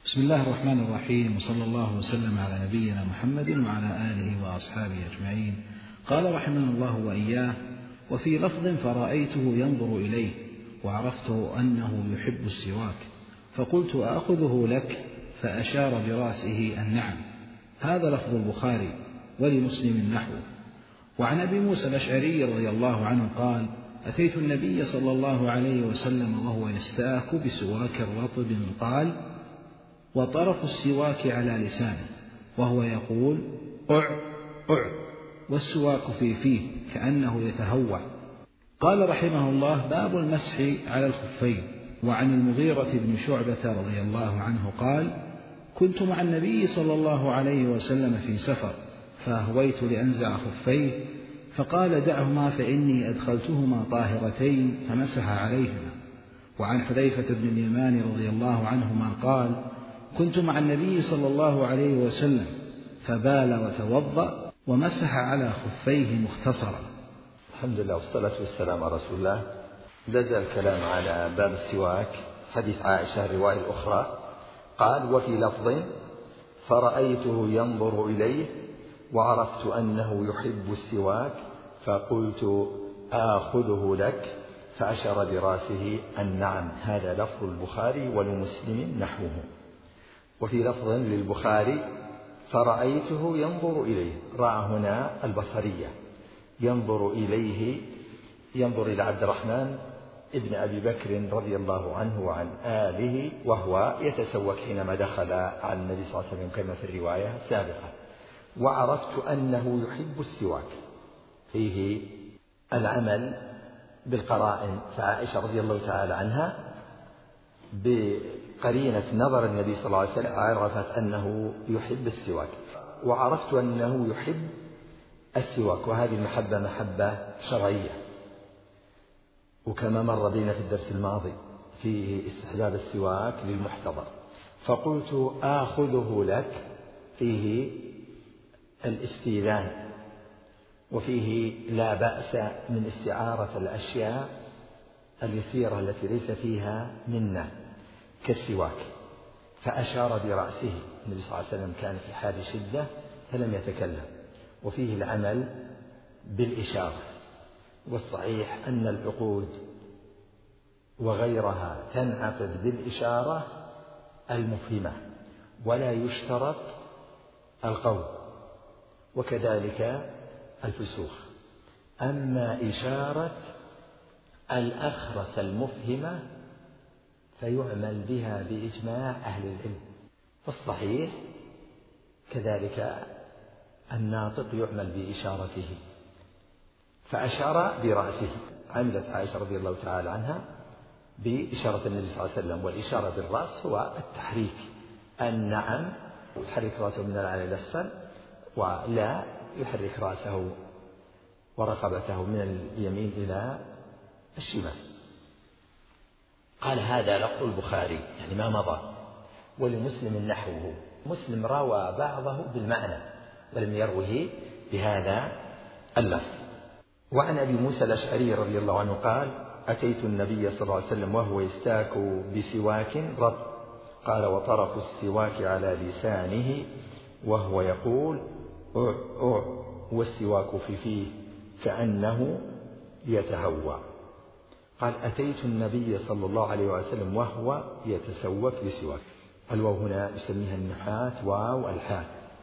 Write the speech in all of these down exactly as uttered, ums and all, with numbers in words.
بسم الله الرحمن الرحيم، وصلى الله وسلم على نبينا محمد وعلى آله وأصحابه أجمعين. قال رحمه الله وإياه: وفي لفظ فرأيته ينظر إليه وعرفته أنه يحب السواك فقلت آخذه لك، فأشار برأسه النعم. هذا لفظ البخاري، ولمسلم نحوه. وعن أبي موسى الأشعري رضي الله عنه قال: أتيت النبي صلى الله عليه وسلم وهو يستاك بسواك رطب قال: وطرف السواك على لسانه وهو يقول: أع أع، والسواك في فيه كأنه يتهوع. قال رحمه الله: باب المسح على الخفين. وعن المغيرة بن شعبة رضي الله عنه قال: كنت مع النبي صلى الله عليه وسلم في سفر فأهويت لأنزع خفيه فقال: دعهما فإني أدخلتهما طاهرتين، فمسح عليهما. وعن حذيفة بن اليمان رضي الله عنهما قال: كنت مع النبي صلى الله عليه وسلم فبال وتوضأ ومسح على خفيه مختصرا. الحمد لله والصلاة والسلام على رسول الله. بدأ الكلام على باب السواك. حديث عائشة الرواية الأخرى قال: وفي لفظ فرأيته ينظر إليه وعرفت أنه يحب السواك فقلت آخذه لك، فأشر براسه النعم. هذا لفظ البخاري، ولمسلم نحوه. وفي لفظ للبخاري فرأيته ينظر إليه، رأى هنا البصرية، ينظر إليه، ينظر إلى عبد الرحمن ابن أبي بكر رضي الله عنه وعن آله وهو يتسوك حينما دخل على النبي صلى الله عليه وسلم كما في الرواية السابقة. وعرفت أنه يحب السواك، فيه العمل بالقرائن. فعائشة رضي الله تعالى عنها بقرينة نظر النبي صلى الله عليه وسلم عرفت أنه يحب السواك، وعرفت أنه يحب السواك. وهذه المحبة محبة شرعية، وكما مر بنا في الدرس الماضي فيه استحباب السواك للمحتضر. فقلت آخذه لك، فيه الاستئذان، وفيه لا بأس من استعارة الأشياء اليسيرة التي ليس فيها منة كالسواك. فأشار برأسه، النبي صلى الله عليه وسلم كان في حال شدة فلم يتكلم. وفيه العمل بالإشارة. والصحيح أن العقود وغيرها تنعقد بالإشارة المفهمة، ولا يشترط القول، وكذلك الفسوخ. أما إشارة الأخرس المفهمة فيعمل بها بإجماع أهل العلم. فالصحيح كذلك الناطق يعمل بإشارته. فأشار برأسه. عملت عائشة رضي الله تعالى عنها بإشارة النبي صلى الله عليه وسلم. والإشارة بالرأس هو التحريك. النعم يحرك رأسه من الأعلى إلى الأسفل، ولا يحرك رأسه ورقبته من اليمين إلى الشمال. قال: هذا لفظ البخاري، يعني ما مضى. ولمسلم نحوه. مسلم روى بعضه بالمعنى ولم يروه بهذا اللفظ. وعن أبي موسى الأشعري رضي الله عنه قال: أتيت النبي صلى الله عليه وسلم وهو يستاك بسواك رطب قال: وطرف السواك على لسانه وهو يقول: أع أع، والسواك في فيه كأنه يتهوى. قال: أتيت النبي صلى الله عليه وسلم وهو يتسوك بسواك. الواو هنا يسميها النحات واو الحال،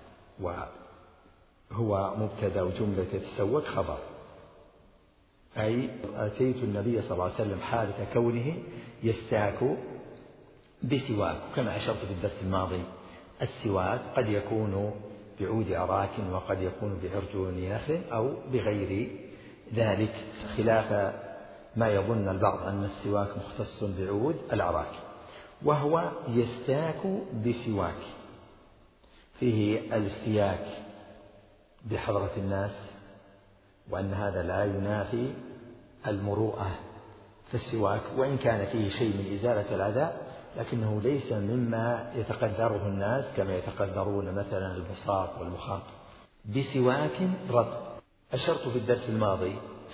وهو مبتدأ وجملة يتسوك خبر. أي أتيت النبي صلى الله عليه وسلم حالة كونه يستاك بسواك. كما أشرت في الدرس الماضي، السواك قد يكون بعود أراك، وقد يكون بعرجون نخل، أو بغير ذلك، خلاف ما يظن البعض أن السواك مختص بعود الأراك. وهو يستاك بسواك، فيه الاستياك بحضرة الناس، وأن هذا لا ينافي المروءة في السواك، وإن كان فيه شيء من إزالة الأذى، لكنه ليس مما يتقدره الناس كما يتقدرون مثلا البساط والمخاط. بسواك رطب. أشرت في الدرس الماضي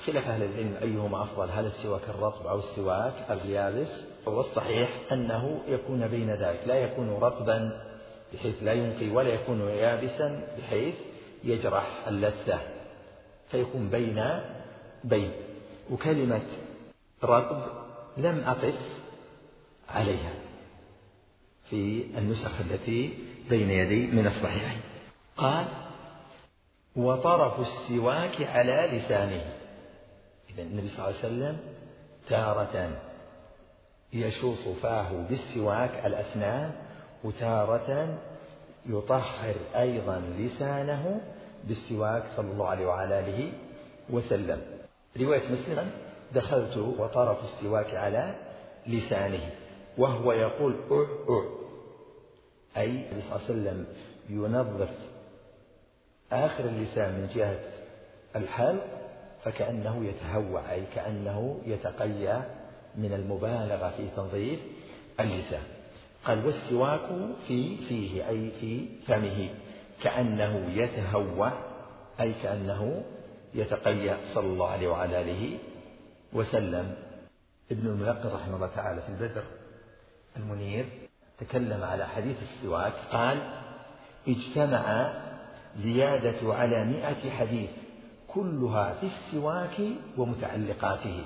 خلاف أهل العلم أيهما أفضل، هل السواك الرطب أو السواك اليابس؟ والصحيح أنه يكون بين ذلك، لا يكون رطبا بحيث لا ينقي ولا يكون يابسا بحيث يجرح اللثة، فيكون بين بين. وكلمة رطب لم أقف عليها في النسخ التي بين يدي من الصحيح. قال وطرف السواك على لسانه. إذن النبي صلى الله عليه وسلم تارة يشوط فاه بالسواك الأسنان، وتارة يطهر أيضا لسانه بالسواك صلى الله عليه وعلى آله وسلم. رواية مسلم دخلت وطرف السواك على لسانه، وهو يقول أع أع، أي النبي صلى الله عليه وسلم ينظف آخر اللسان من جهة الحلق، فكأنه يتهوع، أي كأنه يتقيأ من المبالغة في تنظيف اللسان. قال والسواك في فيه، أي في فمه، كأنه يتهوع، أي كأنه يتقيأ صلى الله عليه وعلى آله وسلم. ابن الملقن رحمه الله تعالى في البدر المنير تكلم على حديث السواك، قال اجتمع زيادة على مئة حديث كلها في السواك ومتعلقاته،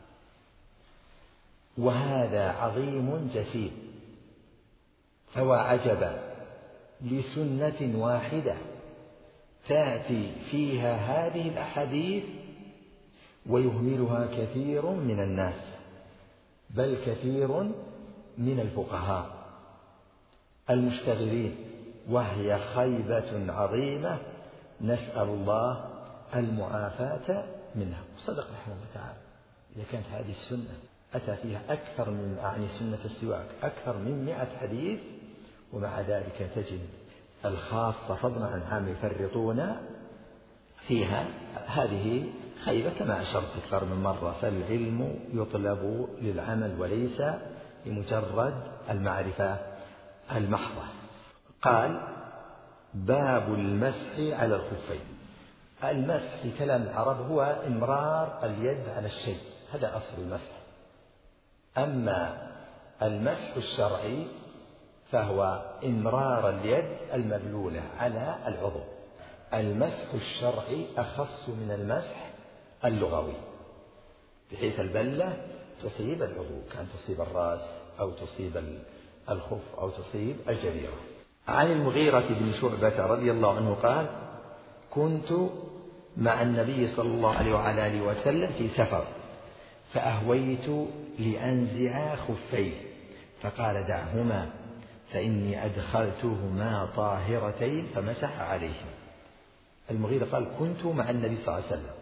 وهذا عظيم جسيم، فوا عجبا لسنة واحدة تأتي فيها هذه الأحاديث ويهملها كثير من الناس، بل كثير من الفقهاء المشتغلين، وهي خيبة عظيمة نسأل الله المعافاة منها. وصدق رحمه الله تعالى، إذا كانت هذه السنة أتى فيها أكثر من أعني سنة السواك أكثر من مئة حديث، ومع ذلك تجد الخاصة فضلا عن عام يفرطون فيها، هذه خيبة كما أشرت أكثر من مرة. فالعلم يطلب للعمل وليس لمجرد المعرفة المحضة. قال باب المسح على الخفين. المسح في كلام العرب هو إمرار اليد على الشيء، هذا أصل المسح. أما المسح الشرعي فهو إمرار اليد المبلولة على العضو. المسح الشرعي أخص من المسح اللغوي، بحيث البلة تصيب العضو، كان تصيب الرأس أو تصيب الخف أو تصيب الجبيرة. عن المغيرة بن شعبة رضي الله عنه قال كنت مع النبي صلى الله عليه وعلى آله وسلم في سفر، فأهويت لأنزع خفيه، فقال دعهما فإني أدخلتهما طاهرتين، فمسح عليهما. المغيرة قال كنت مع النبي صلى الله عليه وسلم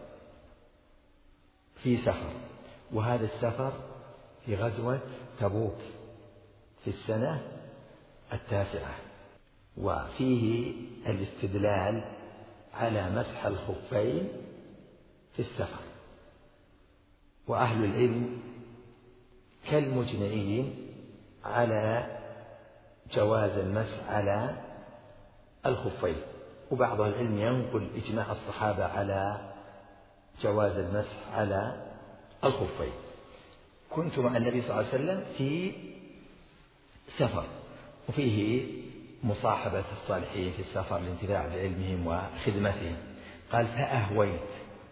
في سفر، وهذا السفر في غزوة تبوك في السنة التاسعة، وفيه الاستدلال على مسح الخفين في السفر. وأهل العلم كالمجمعين على جواز المسح على الخفين، وبعض العلم ينقل إجماع الصحابة على جواز المسح على الخفين. كنت مع النبي صلى الله عليه وسلم في سفر، وفيه مصاحبة الصالحين في السفر لانتفاع بعلمهم وخدمتهم. قال فأهويت،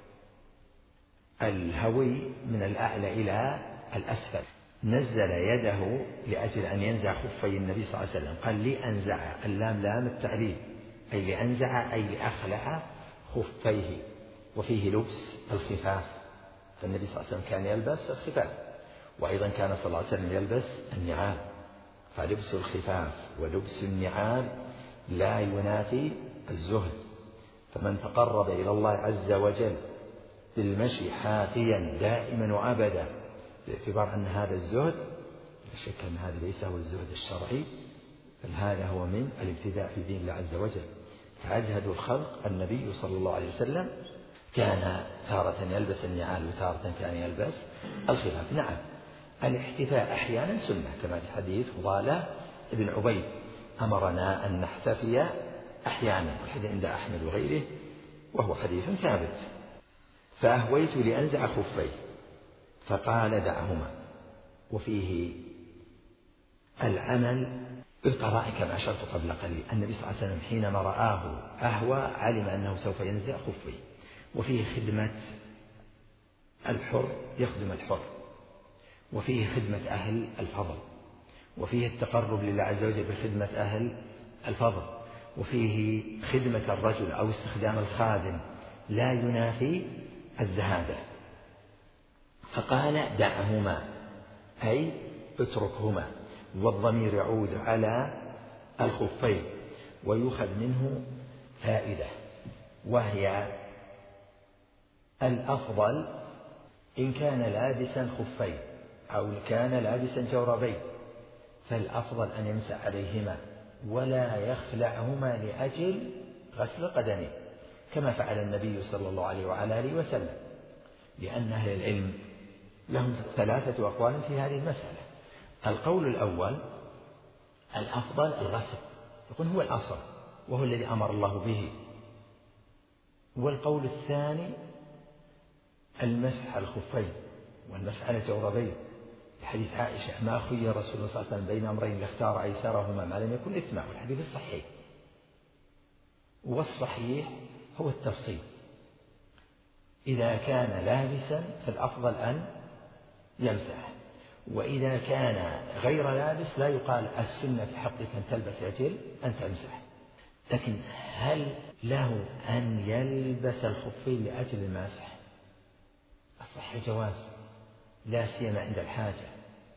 الهوي من الأعلى إلى الأسفل، نزل يده لأجل أن ينزع خفي النبي صلى الله عليه وسلم. قال لأنزع، اللام لام التعليل، أي لأنزع أي لأخلع خفيه. وفيه لبس الخفاف، فالنبي صلى الله عليه وسلم كان يلبس الخفاف، وأيضا كان صلى الله عليه وسلم يلبس النعال، فلبس الخفاف ولبس النعال لا ينافي الزهد. فمن تقرب إلى الله عز وجل بالمشي حافيا دائما وأبدا، باعتبار أن هذا الزهد، لا شك أن هذا ليس هو الزهد الشرعي، بل هذا هو من الابتداء في دين الله عز وجل. فأجهد الخلق النبي صلى الله عليه وسلم كان تارة يلبس النعال وتارة كان يلبس الخفاف. نعم، الاحتفاء أحيانا سنة، كما في حديث فضالة ابن عبيد أمرنا أن نحتفي أحيانا، والحديث عند أحمد وغيره، وهو حديث ثابت. فأهويت لأنزع خفيه فقال دعهما. وفيه العمل بالقراء كما أشرت قبل قليل. النبي صلى الله عليه وسلم حينما رآه أهوى علم أنه سوف ينزع خفيه. وفيه خدمة الحر يخدم الحر، وفيه خدمة أهل الفضل، وفيه التقرب لله عز وجل بخدمة أهل الفضل، وفيه خدمة الرجل أو استخدام الخادم لا ينافي الزهادة. فقال دعهما أي اتركهما، والضمير يعود على الخفين. ويؤخذ منه فائدة، وهي الأفضل إن كان لابسا خفين أو كان لابسا جوربين فالأفضل أن يمسح عليهما ولا يخلعهما لأجل غسل قدمه، كما فعل النبي صلى الله عليه وعلى آله وسلم، لأن أهل العلم لهم ثلاثة أقوال في هذه المسألة. القول الأول الأفضل الغسل، يكون هو الأصل وهو الذي أمر الله به. والقول الثاني المسح على الخفين والمسح على الجوربين، حديث عائشة ما خير رسول الله صلى الله عليه وسلم بين أمرين لاختار أيسرهما ما لم يكن إثما، والحديث الصحيح. والصحيح هو التفصيل، إذا كان لابسا فالأفضل أن يمسح، وإذا كان غير لابس لا يقال السنة في حقك أن تلبس أجل أن تمسح. لكن هل له أن يلبس الخفين لأجل المسح؟ الصحيح جواز، لا سيما عند الحاجة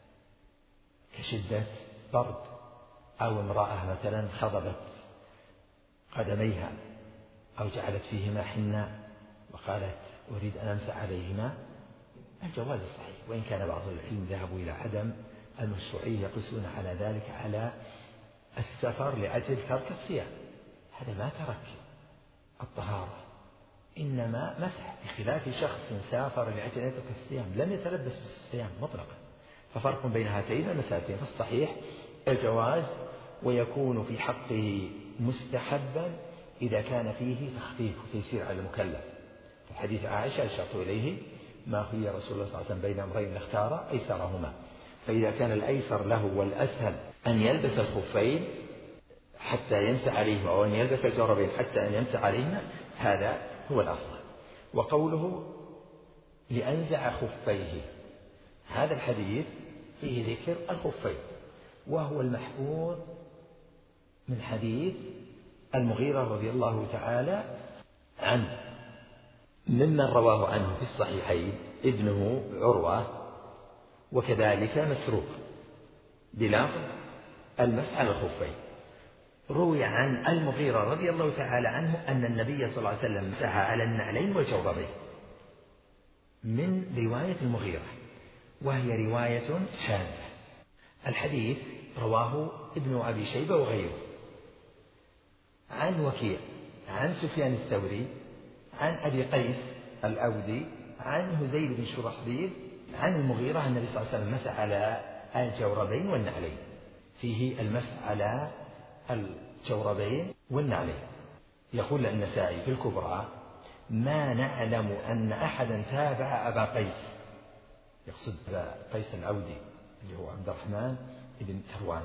كشدة برد، أو امرأة مثلا خضبت قدميها أو جعلت فيهما حناء وقالت أريد أن أمسح عليهما، الجواز الصحيح. وإن كان بعض العلم ذهبوا إلى عدم المشروعية، يقيسون على ذلك على السفر لأجل ترك الصيام، هذا ما ترك الطهارة إنما مسح، بخلاف شخص سافر لأجل أن يترك الصيام لم يتلبس بالصيام مطلقا. ففرق بين هاتين المسألتين. فالصحيح الجواز، ويكون في حقه مستحبا إذا كان فيه تخفيف وتيسير على المكلف. في حديث عائشة أشرت إليه ما خير رسول الله صلى الله عليه وسلم بين أمرين لاختار أيسرهما، فإذا كان الأيسر له والأسهل أن يلبس الخفين حتى يمسح عليهما، أو أن يلبس الجوربين حتى أن يمسح عليهما، هذا هو الأفضل. وقوله لأنزع خفيه، هذا الحديث فيه ذكر الخفين، وهو المحفوظ من حديث المغيرة رضي الله تعالى عنه، ممن رواه عنه في الصحيحين ابنه عروة وكذلك مسروق بلفظ المسح على الخفين. روي عن المغيرة رضي الله تعالى عنه أن النبي صلى الله عليه وسلم مسح على النعلين والجوربين، من رواية المغيرة، وهي رواية شاذة. الحديث رواه ابن أبي شيبة وغيره عن وكيع عن سفيان الثوري عن أبي قيس الأودي عن هزيل بن شرحبيل عن المغيرة النبي صلى الله عليه وسلم مسح على الجوربين والنعلين، فيه المسح على الجوربين والنعلين. يقول النسائي في الكبرى ما نعلم أن أحدا تابع أبا قيس، يقصد أبا قيس الأودي اللي هو عبد الرحمن بن هروان،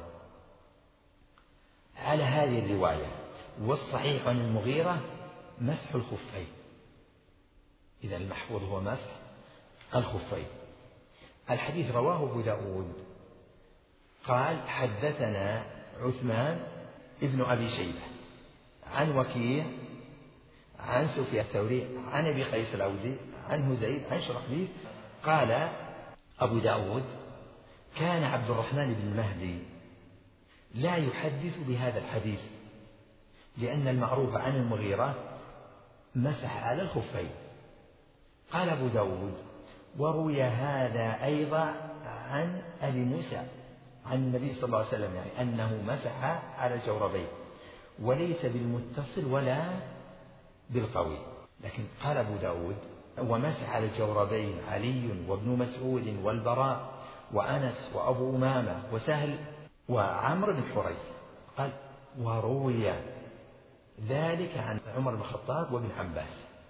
على هذه الرواية. والصحيح عن المغيرة مسح الخفين، إذا المحفوظ هو مسح الخفين. الحديث رواه أبو داود قال حدثنا عثمان ابن أبي شيبة عن وكيع عن سفيان الثوري عن أبي قيس الأودي عن هزيل عن شرحبيل قال أبو داود كان عبد الرحمن بن مهدي لا يحدث بهذا الحديث، لأن المعروف عن المغيرة مسح على الخفين. قال أبو داود وروي هذا أيضا عن أبي موسى عن النبي صلى الله عليه وسلم، يعني أنه مسح على الجوربين، وليس بالمتصل ولا بالقوي. لكن قال أبو داود ومسح على الجوربين علي وابن مسعود والبراء وأنس وأبو أمامة وسهل وعمرو بن حريث. قال وروي ذلك عن عمر بن الخطاب وابن عباس،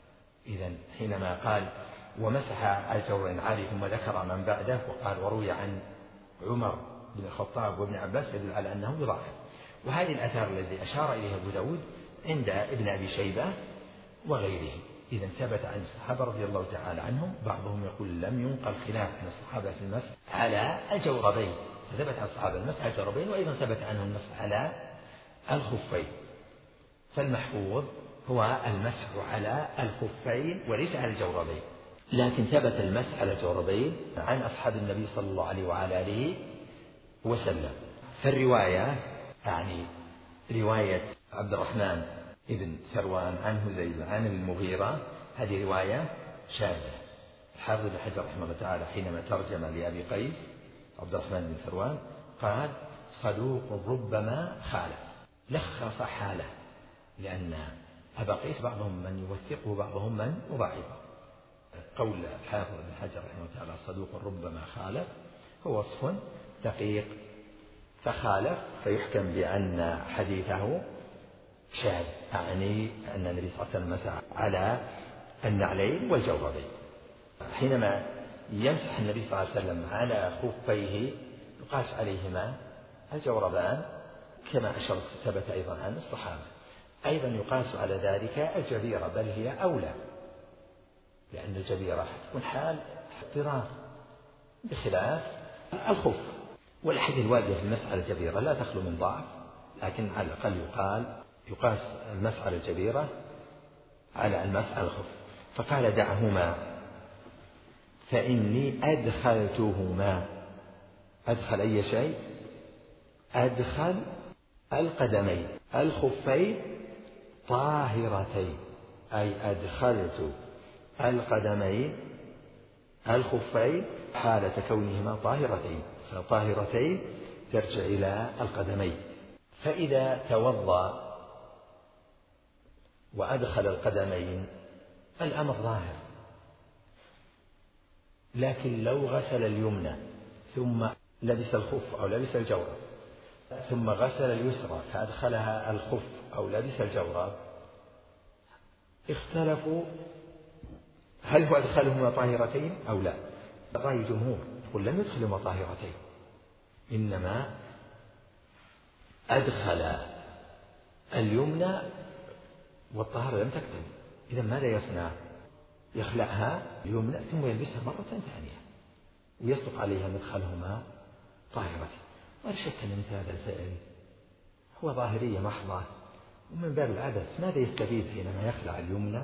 إذن حينما قال ومسح الجورين عالي ثم ذكر من بعده وقال وروي عن عمر بن الخطاب وابن عباس يدل على أنه يضاعف. وهذه الآثار التي أشار إليها أبو داود عند ابن أبي شيبة وغيره. إذا ثبت عن الصحابة رضي الله تعالى عنهم، بعضهم يقول لم ينقل خلاف عن الصحابة في المسح على الجوربين، فثبت عن الصحابة المسح على الجوربين، وأيضا ثبت عنهم المسح على الخفين. فالمحفوظ هو المسح على الخفين وليس على الجوربين، لكن ثبت المسح على الجوربين عن أصحاب النبي صلى الله عليه وعلى آله وسلم. فالرواية يعني رواية عبد الرحمن ابن ثروان عن هزيل عن المغيرة هذه رواية شاذة. الحافظ بن حجر رحمه الله تعالى حينما ترجم لأبي قيس عبد الرحمن بن ثروان قال صدوق ربما خالف، لخص حاله، لأن أبا قيس بعضهم من يوثقه بعضهم من يضعفه. قول الحافظ بن حجر رحمه الله تعالى صدوق ربما خالف هو وصف دقيق، فخالف فيحكم بأن حديثه شاذ، يعني أن النبي صلى الله عليه وسلم مسح على النعلين والجوربين. حينما يمسح النبي صلى الله عليه وسلم على خفيه يقاس عليهما الجوربان كما أشرت ثبت أيضا عن الصحابة. أيضا يقاس على ذلك الجبيرة، بل هي أولى، لأن الجبيرة تكون حال اضطرار بخلاف الخف. والأحاديث الواردة في المسح على الجبيرة لا تخلو من ضعف، لكن على الأقل يقال يقاس المسح على الجبيرة على المسح على الخف. فقال دعهما فإني أدخلتهما. أدخل أي شيء؟ أدخل القدمين الخفين طاهرتين، أي أدخلت القدمين الخفين حالة كونهما طاهرتين، فطاهرتين ترجع إلى القدمين. فإذا توضأ وأدخل القدمين الأمر ظاهر، لكن لو غسل اليمنى ثم لبس الخف أو لبس الجورب ثم غسل اليسرى فأدخلها الخف أو لبس الجورب اختلفوا هل هو أدخلهما طاهرتين أو لا. رأي جمهور يقول لم يدخلهما طاهرتين، إنما أدخل اليمنى والطهارة لم تكتمل. إذا ماذا يصنع؟ يخلعها اليمنى ثم يلبسها مرة ثانية ويصدق عليها مدخلهما طاهرتين. ولا شك أن مثل هذا الفعل هو ظاهرية محضة، ومن باب العبث ماذا يستفيد حينما يخلع اليمنى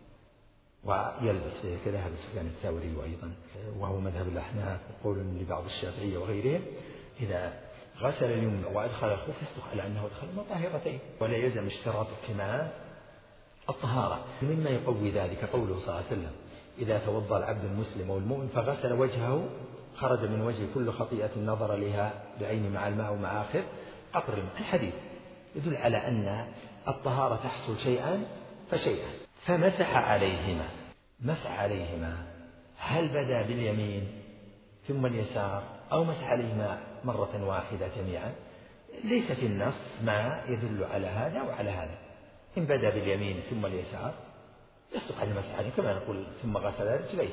ويلبس؟ كذهب سفيان الثوري وأيضا وهو مذهب الأحناف وقول لبعض الشافعية وغيرهم، إذا غسل اليمنى وأدخل الخف يصدق على أنه أدخلهما طاهرتين، ولا يلزم اشتراط كمال الطهارة. مما يقوي ذلك قوله صلى الله عليه وسلم إذا توضأ العبد المسلم والمؤمن فغسل وجهه خرج من وجهه كل خطيئة نظر لها بعين مع الماء ومع آخر قطر الماء. الحديث يدل على أن الطهارة تحصل شيئا فشيئا. فمسح عليهما. مسح عليهما هل بدأ باليمين ثم اليسار أو مسح عليهما مرة واحدة جميعا؟ ليس في النص ما يدل على هذا وعلى هذا. إن بدأ باليمين ثم اليسار يصدق على مسح عليه، كما نقول ثم غسل رجليه.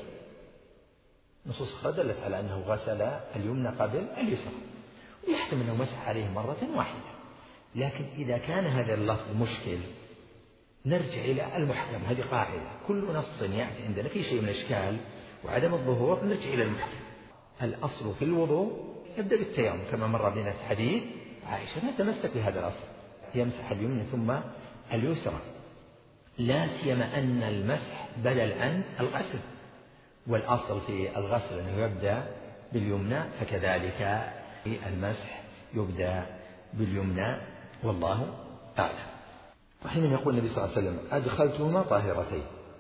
نصوص أخرى دلت على أنه غسل اليمنى قبل اليسار، ويحتمل أنه مسح عليه مرة واحدة. لكن إذا كان هذا اللفظ مشكل نرجع إلى المحكم. هذه قاعدة، كل نص يأتي عندنا في شيء من الإشكال وعدم الظهور نرجع إلى المحكم. الأصل في الوضوء يبدأ بالتيمم كما مر بنا في حديث عائشة، نتمسك بهذا الأصل، يمسح اليمنى ثم اليسرى، لا سيما أن المسح بدل عن الغسل، والأصل في الغسل أنه يبدأ باليمنى، فكذلك المسح يبدأ باليمنى، والله أعلم. وحينما يقول النبي صلى الله عليه وسلم أدخلتهما طاهرتين،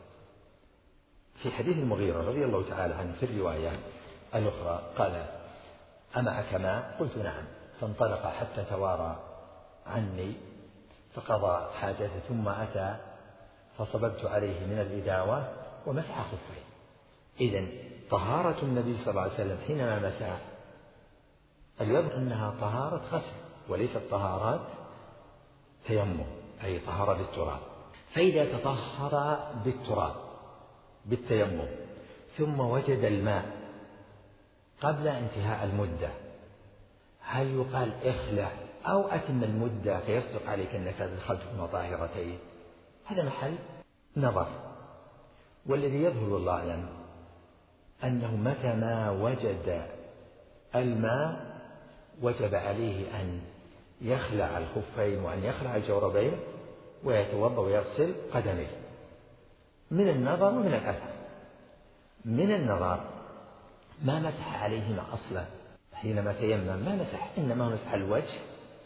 في حديث المغيرة رضي الله تعالى عنه في الرواية الأخرى قال أمعك ماء؟ قلت نعم، فانطلق حتى توارى عني فقضى حاجته ثم أتى فصببت عليه من الإداوة ومسح خفيه. إذن طهارة النبي صلى الله عليه وسلم حينما مسح اليد أنها طهارة غسل وليست طهارة تيمم، أي طهارة بالتراب. فإذا تطهر بالتراب بالتيمم ثم وجد الماء قبل انتهاء المدة، هل يقال اخلع أو أتم المدة فيصدق عليك أنك أدخلتهما طاهرتين؟ هذا محل نظر. والذي يظهر والله أعلم أنه متى ما وجد الماء وجب عليه أن يخلع الخفين وأن يخلع الجوربين ويتوضأ ويغسل قدميه، من النظر ومن الأثر. من النظر ما مسح عليهما أصلا حينما تيمم، ما مسح، إنما مسح الوجه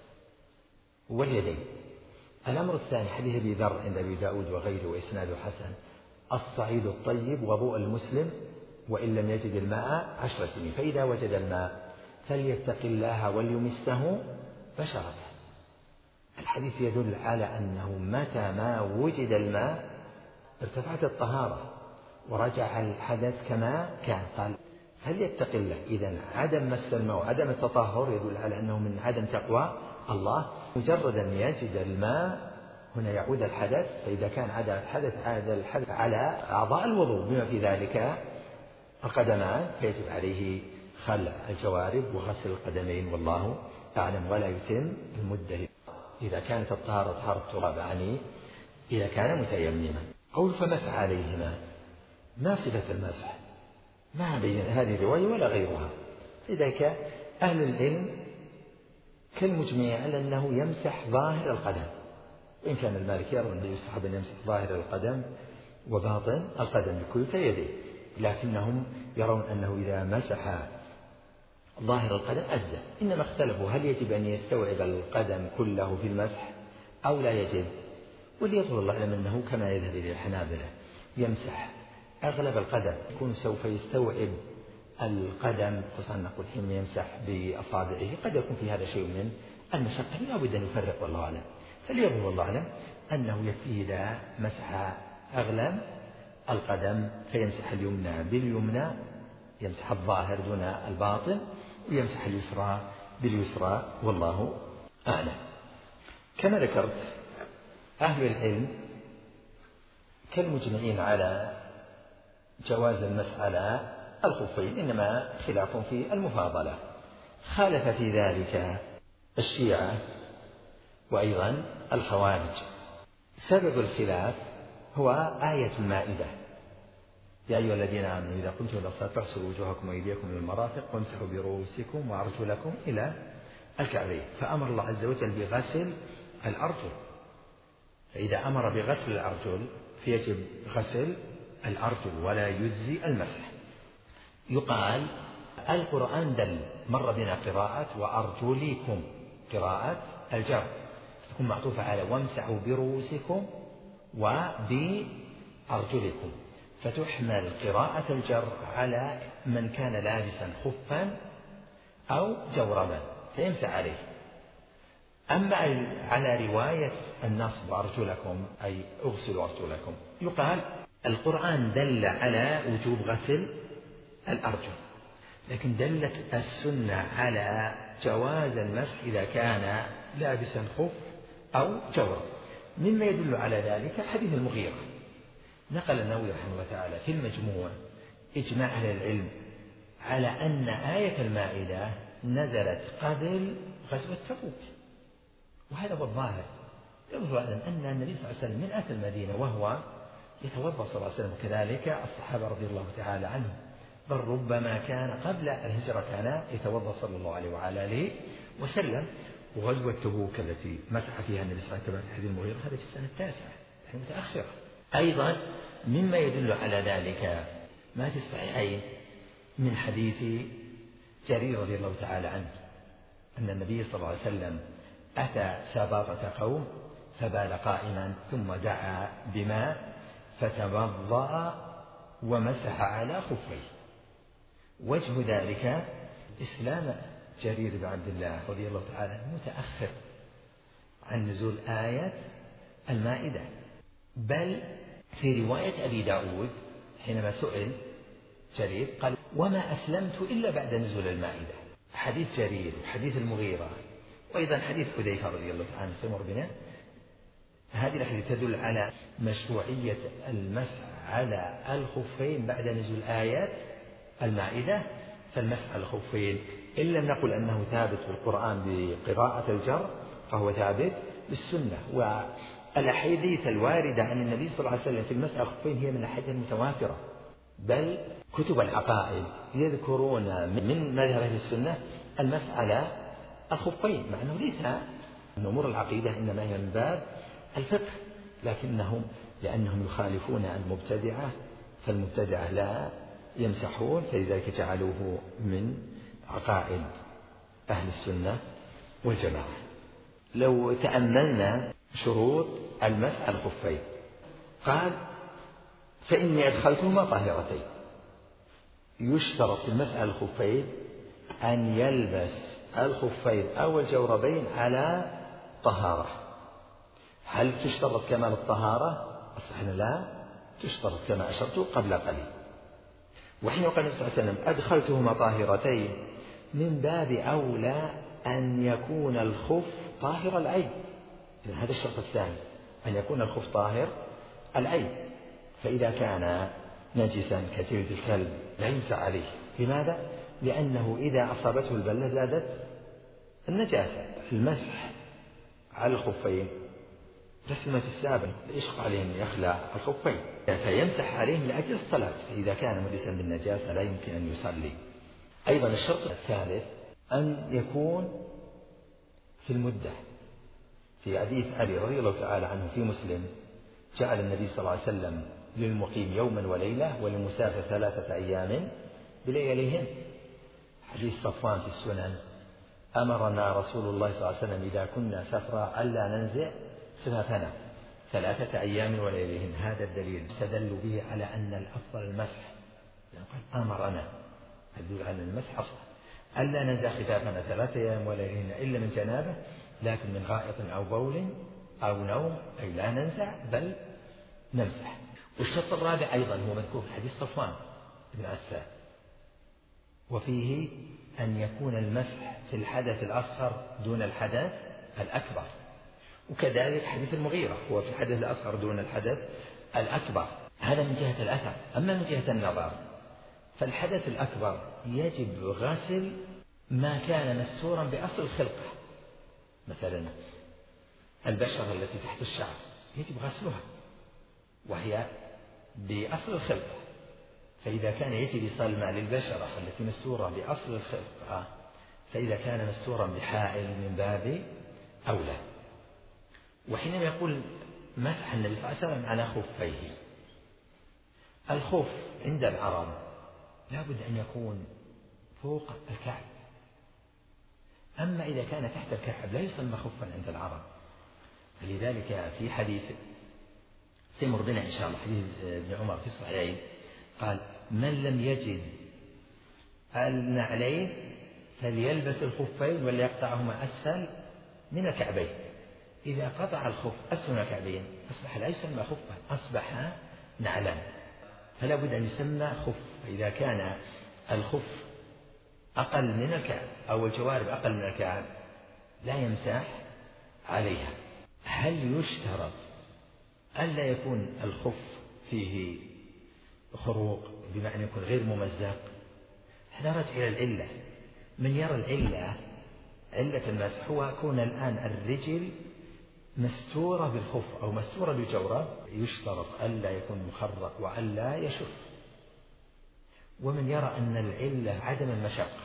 واليدين. الأمر الثاني حديث أبي ذر عند أبي داود وغيره وإسناده حسن: الصعيد الطيب وضوء المسلم وإن لم يجد الماء عشر سنين، فإذا وجد الماء فليتق الله وليمسه بشرته. الحديث يدل على أنه متى ما وجد الماء ارتفعت الطهارة ورجع الحدث كما كان. قال فليتق الله. إذن عدم مس الماء وعدم التطهر يدل على أنه من عدم تقوى الله. مجرد أن يجد الماء هنا يعود الحدث، فإذا كان عاد الحدث عاد الحدث على أعضاء الوضوء بما في ذلك القدمان، فيجب عليه خلع الجوارب وغسل القدمين والله أعلم، ولا يتم المدة إذا كانت الطهارة طهارة التراب، يعني إذا كان متيمما. قول فمسح عليهما، ما صفة المسح؟ ما بين هذه الرواية ولا غيرها. لذلك أهل العلم كالمجمع على أنه يمسح ظاهر القدم، وإن كان المالك يرى أنه يستحب أن يمسح ظاهر القدم وباطن القدم بكلتا يديه، لكنهم يرون أنه إذا مسح ظاهر القدم أجزى. إنما اختلفوا هل يجب أن يستوعب القدم كله في المسح أو لا يجب. وليظهر الله أعلم أنه كما يذهب إلى الحنابلة يمسح أغلب القدم، يكون سوف يستوعب القدم، خصوصا نقول حين يمسح بأصابعه قد يكون في هذا شيء من المشقة، لا بد أن يفرق والله أعلم. فليظهر الله أعلم أنه يكفيه إذا مسح أغلب القدم فيمسح اليمنى باليمنى، يمسح الظاهر دون الباطن، ويمسح اليسرى باليسرى والله أعلم. كما ذكرت أهل العلم كالمجمعين على جواز المسح على الخفين، إنما خلاف في المفاضلة. خالف في ذلك الشيعة وأيضا الخوارج. سبب الخلاف هو آية المائدة: يا أيها الذين آمنوا إذا قمتم إلى الصلاة فاغسلوا وجوهكم وأيديكم من المرافق وامسحوا برؤوسكم وأرجلكم إلى الكعبين. فأمر الله عز وجل بغسل الأرجل، فإذا أمر بغسل الأرجل فيجب غسل الأرجل ولا يجزي المسح. يقال القرآن دل، مر بنا قراءة وأرجلكم قراءة الجر، تكون معطوفة على وامسحوا برؤوسكم وبأرجلكم، فتحمل قراءة الجر على من كان لابسا خفا أو جوربا فيمسح عليه. أما على رواية النصب أرجلكم أي اغسلوا أرجلكم، يقال القرآن دل على وجوب غسل الأرجل، لكن دلت السنة على جواز المسح إذا كان لابسا خف أو جورب. مما يدل على ذلك حديث المغيرة، نقل النووي رحمه الله تعالى في المجموع إجماع أهل العلم على أن آية المائدة نزلت قبل غزوة تبوك، وهذا هو الظاهر. يظهر أن النبي صلى الله عليه وسلم من أتى المدينة وهو يتوضأ صلى الله عليه وسلم، كذلك الصحابة رضي الله تعالى عنهم، بل ربما كان قبل الهجرة كان يتوضأ صلى الله عليه وعلى آله وسلم. وغزوة تبوك التي مسح فيها النبي صلى الله عليه وسلم في حديث المغيرة هذا في السنة التاسعة، يعني متأخرة. أيضا مما يدل على ذلك ما في الصحيحين من حديث جرير رضي الله تعالى عنه أن النبي صلى الله عليه وسلم أتى سباطة قوم فبال قائما ثم دعا بماء فتوضأ ومسح على خفيه. وجه ذلك إسلام جرير بن عبد الله رضي الله تعالى متأخر عن نزول آية المائدة، بل في رواية أبي داود حينما سئل جرير قال وما أسلمت إلا بعد نزول المائدة. حديث جرير وحديث المغيرة وأيضا حديث حذيفة رضي الله عنه سمر بنا هذه الأحاديث تدل على مشروعية المسح على الخفين بعد نزول آيات المائدة. فالمسح على الخفين إن لم نقل أنه ثابت في القرآن بقراءة الجر فهو ثابت بالسنة، والأحاديث الواردة عن النبي صلى الله عليه وسلم في المسح على الخفين هي من الأحاديث المتواترة، بل كتب العقائد يذكرون من مذهب أهل السنة المسح على الخفين، مع أنه ليس من أمور العقيدة إنما هي من باب الفقه، لكنهم لأنهم يخالفون المبتدعة فالمبتدعة لا يمسحون، فلذلك جعلوه من عقائد أهل السنة والجماعة. لو تأملنا شروط المسح على الخفين قال فإني أدخلتهما طاهرتين. يشترط في المسح على الخفين أن يلبس الخفين أو الجوربين على طهارة. هل تشترط كمال الطهارة؟ أصحنا لا تشترط كما أشرت قبل قليل. وحين قال النبي صلى الله عليه وسلم أدخلتهما طاهرتين من باب أولى أن يكون الخف طاهر العين. هذا الشرط الثاني، أن يكون الخف طاهر العين. فإذا كان نجسا كجلد الكلب لا يمسح عليه. لماذا؟ لأنه إذا أصابته البلة زادت النجاسة. المسح على الخفين رسمة السابق يشق عليهم يخلع الخفين فيمسح عليهم لأجل الصلاة، فإذا كان مدسا بالنجاسة لا يمكن أن يصلي. أيضا الشرط الثالث أن يكون في المدة. في حديث علي رضي الله تعالى عنه في مسلم جعل النبي صلى الله عليه وسلم للمقيم يوما وليلة وللمسافر ثلاثة أيام بلياليهن. حديث صفوان في السنن أمرنا رسول الله صلى الله عليه وسلم إذا كنا سفرا ألا ننزع خفافنا ثلاثة أيام ولياليهن. هذا الدليل استدلوا به على أن الأفضل المسح، يعني قال أمرنا يدل على المسح أفضل ألا ننزع خفافنا ثلاثة أيام ولياليهن إلا من جنابه، لكن من غائط أو بول أو نوم أي لا ننزع بل نمسح. والشرط الرابع أيضا هو مذكور في حديث صفوان بن عسال وفيه أن يكون المسح في الحدث الأصغر دون الحدث الأكبر، وكذلك حديث المغيرة هو في الحدث الأصغر دون الحدث الأكبر. هذا من جهة الأثر. أما من جهة النظر فالحدث الأكبر يجب غسل ما كان مستورا بأصل الخلقة، مثلا البشرة التي تحت الشعر يجب غسلها وهي بأصل الخلقة، فإذا كان يجب صلما للبشرة التي مستورة بأصل الخلقة فإذا كان مستورا بحائل من باب أولى. وحينما يقول مسح النبي صلى الله عليه وسلم على خفيه، الخف عند العرب لا بد أن يكون فوق الكعب، أما إذا كان تحت الكعب لا يسمى خفا عند العرب. لذلك في حديث سيمر بنا إن شاء الله حديث ابن عمر في الصحيحين قال من لم يجد النعلين فليلبس الخفين وليقطعهما أسفل من الكعبين. إذا قطع الخف أسفل الكعبين أصبح لا يسمى خفا، أصبح نعلا، فلا بد أن يسمى خف. إذا كان الخف أقل من الكعب أو الجوارب أقل من الكعب لا يمسح عليها. هل يشترط ألا يكون الخف فيه خروق بمعنى يكون غير ممزق؟ احنا نرجع إلى العلة. من يرى العلة علة المسح هو كون الآن الرجل مستورة بالخف أو مستورة بالجورب، يشترط ألا يكون مخرق وألا يشف. ومن يرى أن العلة عدم المشقة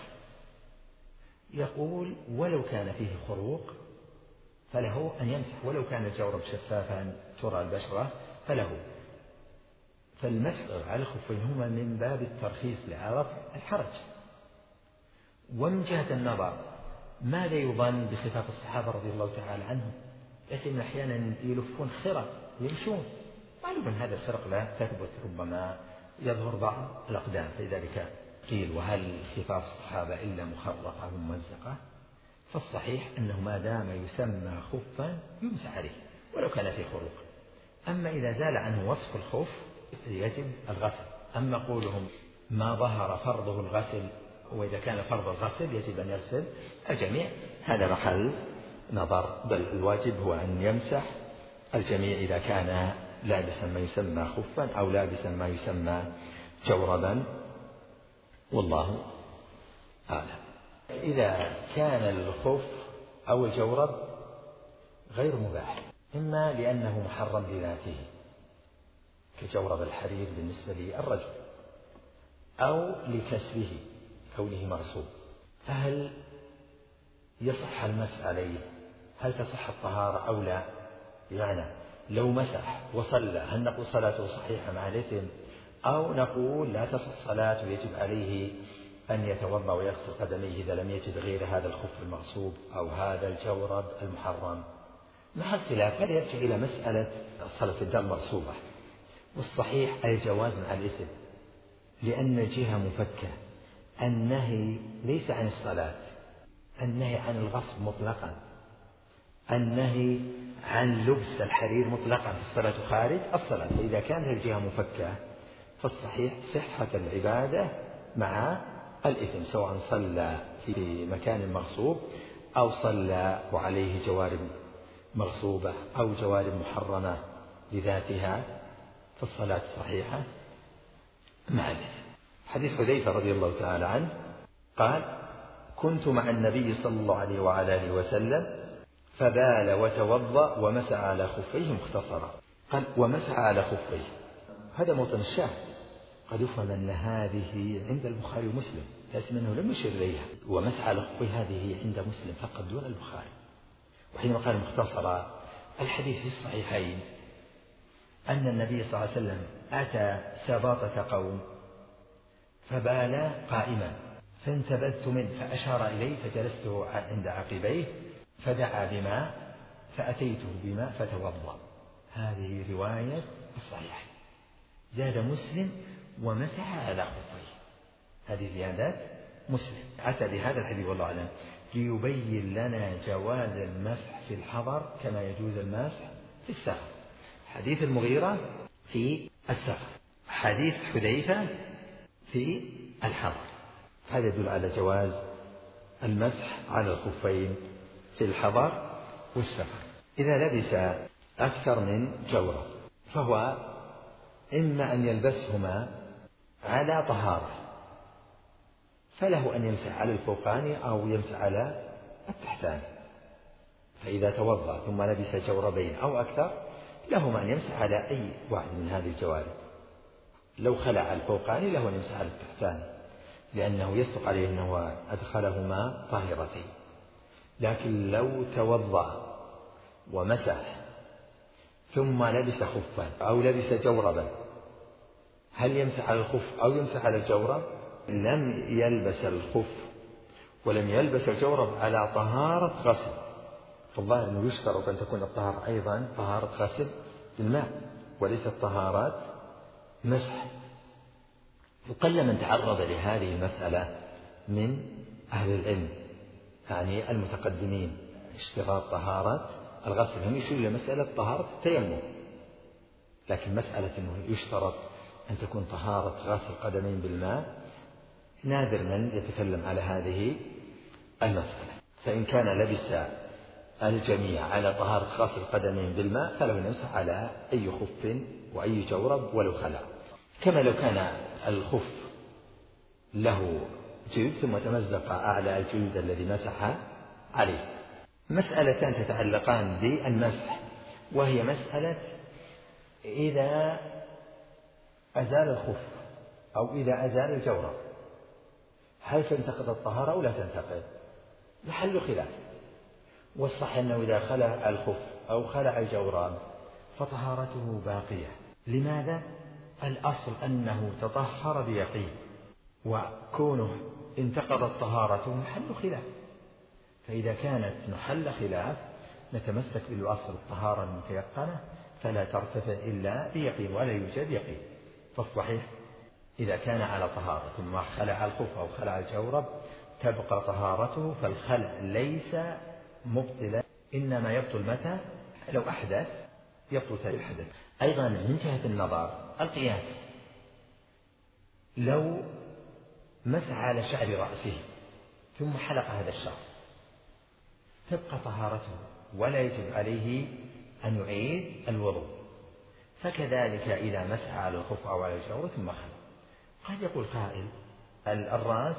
يقول ولو كان فيه خروق فله أن يمسح، ولو كان الجورب شفافا ترى البشرة فله. فالمسح على الخفين هما من باب الترخيص لعرف الحرج. ومن جهة النظر ماذا يظن بخفاف الصحابة رضي الله تعالى عنهم؟ يسمى أحيانا يلفون خرق يمشون، معلوم أن هذه الخرق لا تثبت، ربما يظهر بعض الأقدام، فلذلك قيل وهل خفاف الصحابة إلا مخرقة أو ممزقة؟ فالصحيح أنه ما دام يسمى خفا يمسح عليه ولو كان فيه خروق. أما إذا زال عنه وصف الخف يجب الغسل. أما قولهم ما ظهر فرضه الغسل وإذا كان فرض الغسل يجب أن يغسل الجميع، هذا محل نظر، بل الواجب هو أن يمسح الجميع إذا كان لابسا ما يسمى خفا أو لابسا ما يسمى جوربا، والله أعلم. إذا كان الخف أو الجورب غير مباح، إما لأنه محرم لذاته كجورب الحرير بالنسبة للرجل، أو لكسبه كونه مغصوب، فهل يصح المسح عليه؟ هل تصح الطهارة أو لا؟ يعني لو مسح وصلى هل نقول صلاته صحيحة مع الإثم، أو نقول لا تصح الصلاة ويجب عليه أن يتوضأ ويغسل قدميه إذا لم يجد غير هذا الخف المغصوب أو هذا الجورب المحرم؟ مع الخلاف هذا يرجع إلى مسألة صلاة الدم مغصوبة، والصحيح الجواز مع الإثم، لأن الجهة مفكة. النهي ليس عن الصلاة، النهي عن الغصب مطلقا، النهي عن لبس الحرير مطلقا في الصلاة خارج الصلاة. فإذا كانت الجهة مفكة فالصحيح صحة العبادة مع الإثم، سواء صلى في مكان مغصوب أو صلى وعليه جوارب مغصوبة أو جوارب محرمة لذاتها، فالصلاة صحيحة مع الإثم. حديث حذيفة رضي الله تعالى عنه قال: كنت مع النبي صلى الله عليه وعلى آله وسلم فبال وتوضأ ومسح على خفيه مختصرا. قال: ومسح على خفيه، هذا موطن الشاهد. قد يفهم أن هذه عند البخاري ومسلم، لكن أنه لم يشر إليها. ومسح على خفيه هذه عند مسلم فقط دون البخاري. وحينما قال مختصرا، الحديث في الصحيحين أن النبي صلى الله عليه وسلم أتى سباطة قوم فبال قائما، فانتبذت منه فأشار إلي فجلسته عند عقبيه فدعا بماء فأتيته بماء فتوضأ. هذه رواية الصحيح. زاد مسلم: ومسح على خفيه. هذه زيادات مسلم. أتى بهذا الحديث والله أعلم ليبين لنا جواز المسح في الحضر كما يجوز المسح في السفر. حديث المغيرة في السفر، حديث حذيفة في الحضر، هذا يدل على جواز المسح على الخفين في الحضر والسفر. إذا لبس أكثر من جورب فهو إما أن يلبسهما على طهارة، فله أن يمسح على الفوقاني أو يمسح على التحتاني. فإذا توضأ ثم لبس جوربين أو أكثر له أن يمسح على أي واحد من هذه الجوارب. لو خلع الفوقاني له أن يمسح على التحتاني، لأنه يصدق عليه أنه أدخلهما طاهرتين. لكن لو توضأ ومسح ثم لبس خفا أو لبس جوربا، هل يمسح على الخف أو يمسح على الجورب؟ لم يلبس الخف ولم يلبس الجورب على طهارة غسل، فالظاهر أنه يشترط أن تكون الطهارة أيضا طهارة غسل بالماء وليست طهارات مسح. وقل من تعرض لهذه المسألة من أهل العلم، يعني المتقدمين، اشتراط طهارة الغسل. هم يشيرون إلى مسألة طهارة التيمم، لكن مسألة أنه يشترط أن تكون طهارة غسل القدمين بالماء نادر من يتكلم على هذه المسألة. فإن كان لبس الجميع على طهارة غسل القدمين بالماء فله يمسح على أي خف وأي جورب ولو خلع، كما لو كان الخف له جلد ثم تمزق أعلى الجلد الذي مسح عليه. مسألتان تتعلقان بالمسح، وهي مسألة إذا أزال الخف أو إذا أزال الجورب هل تنتقض الطهارة أو لا تنتقض؟ محل خلاف. والصح أنه إذا خلع الخف أو خلع الجورب فطهارته باقية. لماذا؟ الأصل أنه تطهر بيقين، وكونه انتقضت طهارته محل خلاف. فإذا كانت محل خلاف نتمسك بالأصل الطهارة المتيقنة فلا ترتفع إلا بيقين ولا يوجد يقين. فالصحيح إذا كان على طهارة ثم خلع الخف أو خلع الجورب تبقى طهارته، فالخلع ليس مبطلا، إنما يبطل متى؟ لو أحدث يبطل تالي الحدث. أيضا من جهة النظر القياس، لو مسح على شعر رأسه ثم حلق هذا الشعر تبقى طهارته ولا يجب عليه أن يعيد الوضوء. فكذلك إذا مسح على الخف أو على الجورب ثم خلع. قد يقول قائل الراس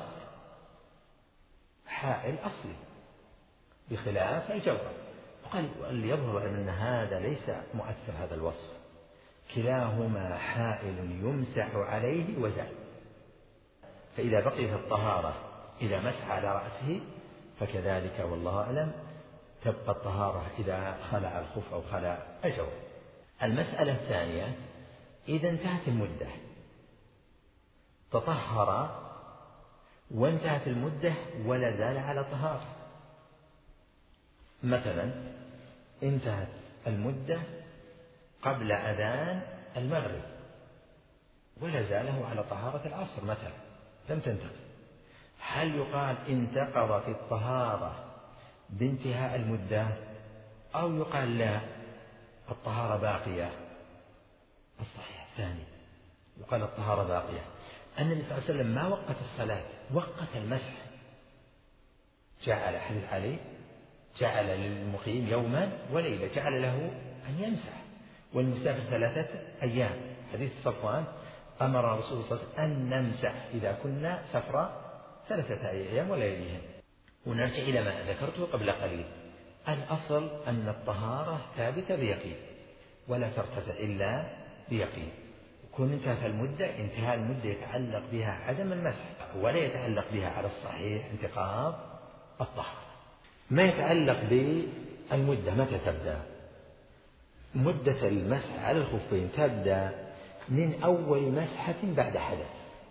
حائل أصلي بخلاف الجورب، وقال اللي يظهر أن هذا ليس مؤثر هذا الوصف، كلاهما حائل يمسح عليه وزال. فإذا بقيت الطهارة إذا مسح على رأسه فكذلك والله أعلم تبقى الطهارة إذا خلع الخف أو خلع الجورب. المسألة الثانية إذا انتهت المدة تطهر وانتهت المدة ولا زال على طهارة. مثلا انتهت المدة قبل أذان المغرب ولا زاله على طهارة العصر مثلا لم تنتقل، هل يقال انتقضت الطهارة بانتهاء المدة أو يقال لا الطهارة باقية؟ الصحيح الثاني، يقال الطهارة باقية. النبي صلى الله عليه وسلم ما وقت الصلاة، وقت المسح. جعل حديث علي جعل للمقيم يوما وليلة جعل له أن يمسح، والمسافر ثلاثة أيام. حديث صفوان أمر رسول الله صلى الله عليه وسلم أن نمسح إذا كنا سفرا ثلاثة أيام ولياليهم. ونرجع إلى ما ذكرته قبل قليل، الأصل أن الطهارة ثابتة بيقين ولا ترتفع إلا بيقين. كون انتهت المدة، انتهاء المدة يتعلق بها عدم المسح ولا يتعلق بها على الصحيح انتقاض الطهارة. ما يتعلق بالمدة متى تبدأ؟ مدة المسح على الخفين تبدأ من أول مسحة بعد حدث،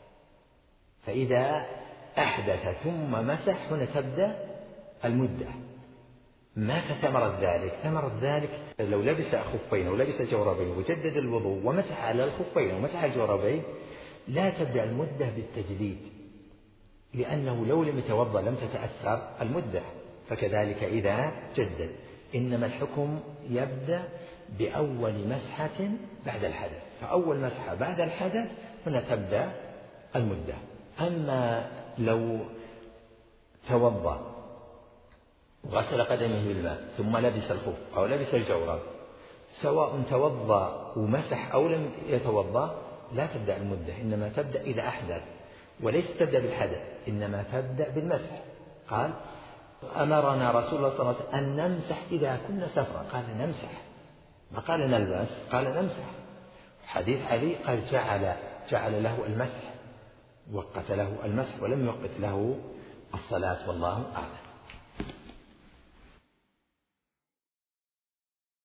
فإذا أحدث ثم مسح هنا تبدأ المدة. متى ثمرة ذلك؟ ثمرة ذلك لو لبس خفين أو لبس جوربين وجدد الوضوء ومسح على الخفين ومسح على الجوربين لا تبدأ المدة بالتجديد، لأنه لو لم يتوضأ لم تتأثر المدة. فكذلك إذا جدد، إنما الحكم يبدأ بأول مسحة بعد الحدث، فأول مسحة بعد الحدث هنا تبدأ المدة. أما لو توضأ وغسل قدمه بالماء ثم لبس الخف أو لبس الجورب، سواء توضأ ومسح أو لم يتوضأ لا تبدأ المدة، إنما تبدأ إذا أحدث، وليس تبدأ بالحدث إنما تبدأ بالمسح. قال أمرنا رسول الله صلى الله عليه وسلم أن نمسح إذا كنا سفرا، قال نمسح، ما قال نلبس، قال نمسح. حديث علي قال جعل جعل له المسح، وقت له المسح ولم يوقت له الصلاة، والله أعلم.